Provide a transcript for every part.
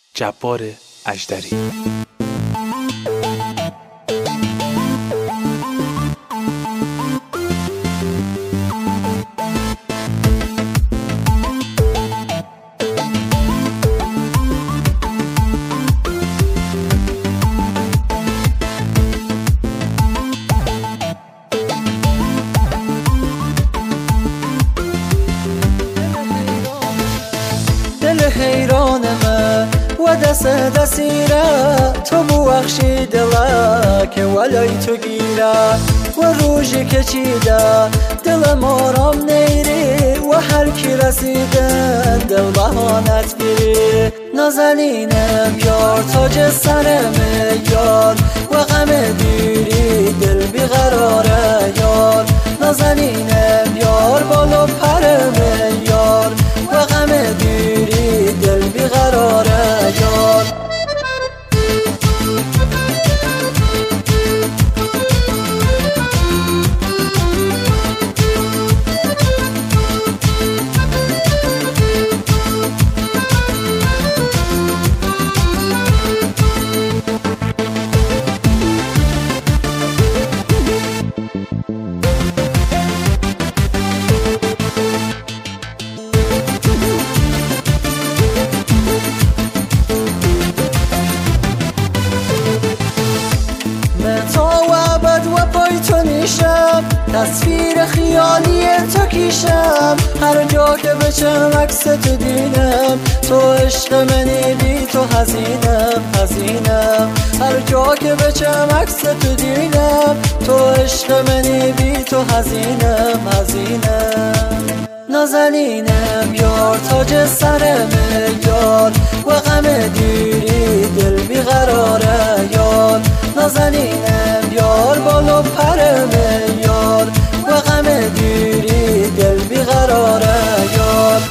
جبار اژدری. حیرانمه و دستیره تو بوخشی دلا که ولای تو گیره و روژی که چیده دلم آرام نیری و هر کی رسیده دل بهانت گیری. نازنینم یار تاج سرم یار و غم دیری دل بیقراره یار. نازنینم یار بالا پرم یار و غم دیری دل بیقراره یار. تصویر خیالی تو کیشم هر جا که بچم عکس تو دیدم تو عشق منی بی تو حزینم هر جا که بچم عکس تو دیدم تو عشق منی بی تو حزینم. نازنینم یار تاج سرم یار و غم دیری دل بیقراره یار. نازنینم یار بالا پرم یار و غم دیری دل بیقراره یار.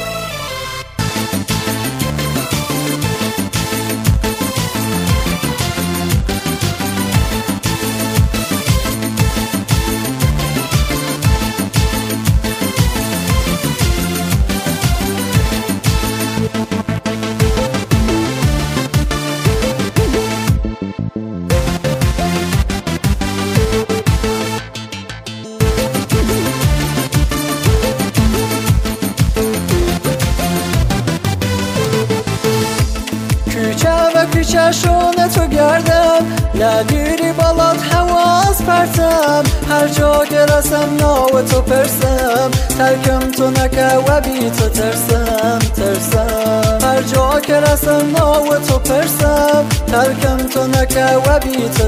چشونه تو گردم ندیری بالات حواس پرتم هر جا که رسم ناو تو پرسم ترکم تو نکه و بی تو ترسم هر جا که رسم ناو تو پرسم ترکم تو نکه و بی تو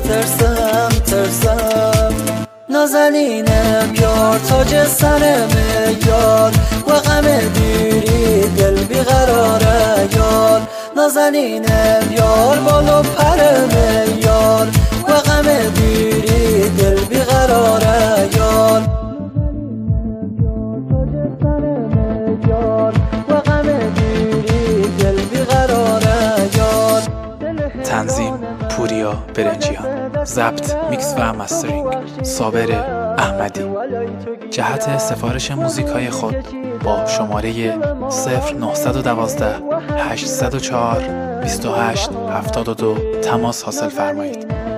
ترسم. نازنینم یار تاج سرم یار و غم دیری دل بیقراره یار. نازنینم یار بالا پرم یار و غم دیری دل بیقراره یار. تنظیم پوریا برنجیان، ضبط میکس و مسترینگ صابر احمدی. جهت سفارش موزیک های خود با شماره 0912 804 2872 تماس حاصل فرمایید.